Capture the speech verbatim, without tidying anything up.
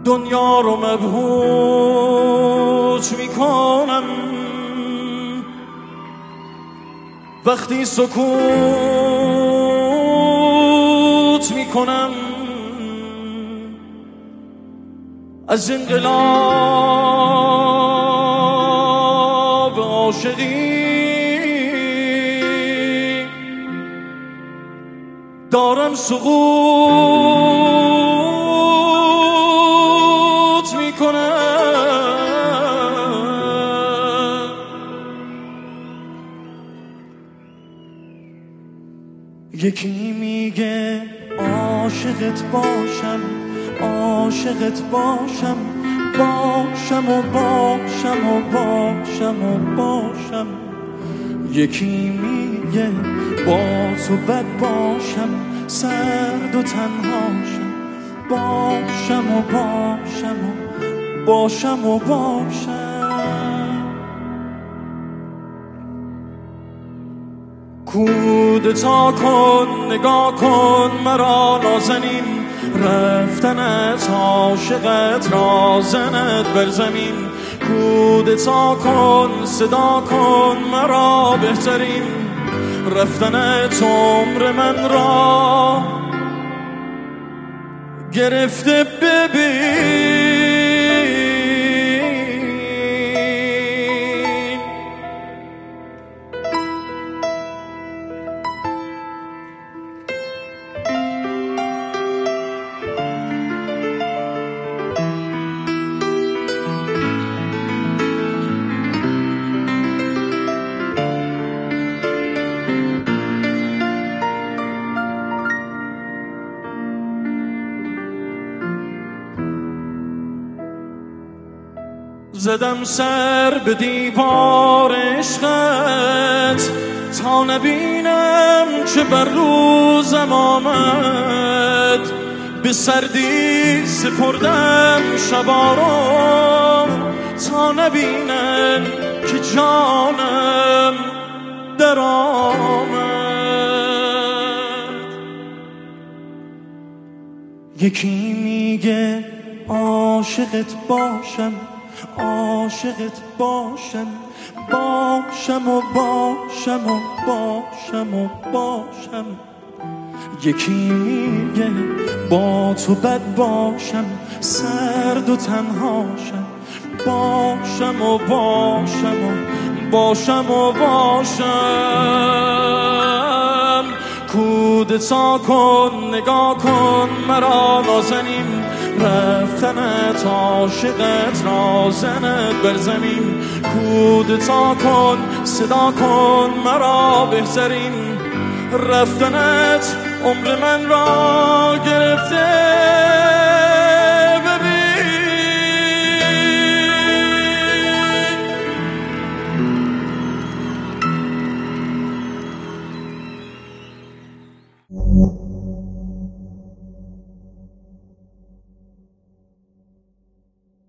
دنیا رو مبهوت میکنم وقتی سکوت میکنم از انقلاب عاشقی دارم سقوط میکنم. یکی میگه عاشقت باشم عاشقت باشم باشم و باشم و باشم و باشم. یکی میگه با تو بد باشم سرد و تنهاشم باشم و باشم و باشم و باشم. کودتا کن نگاه کن مرا نازنین رفتنت عاشقت رازنت بر زمین. کودتا کن صدا کن مرا بهترین رفتنت عمر من را گرفته ببین. زدم سر به دیوار عشقت تا نبینم چه بر روزم آمد. به سردی سپردم شبا رو تا نبینم که جانم در آمد. یکی میگه عاشقت باشم عاشقت باشم باشم و باشم و باشم و باشم. یکی میگه با تو بد باشم سرد و تنهاشم باشم و باشم و باشم و باشم. کودتا کن نگاه کن مرا نازنین رفتنت عاشقت رازنت بر زمین. کودتا کن صدا کن مرا بهترین رفتنت عمر من را گرفته